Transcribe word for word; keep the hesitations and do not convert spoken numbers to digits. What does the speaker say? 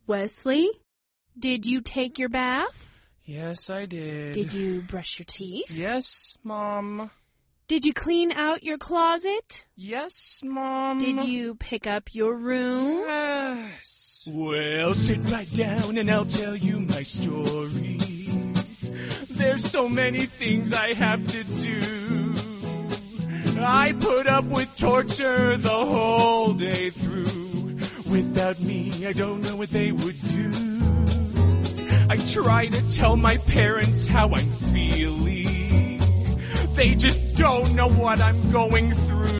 Wesley, did you take your bath? Yes, I did. Did you brush your teeth? Yes, Mom. Did you clean out your closet? Yes, Mom. Did you pick up your room? Yes. Well, sit right down and I'll tell you my story. There's so many things I have to do. I put up with torture the whole day through. Without me, I don't know what they would do. I try to tell my parents how I'm feeling. They just don't know what I'm going through.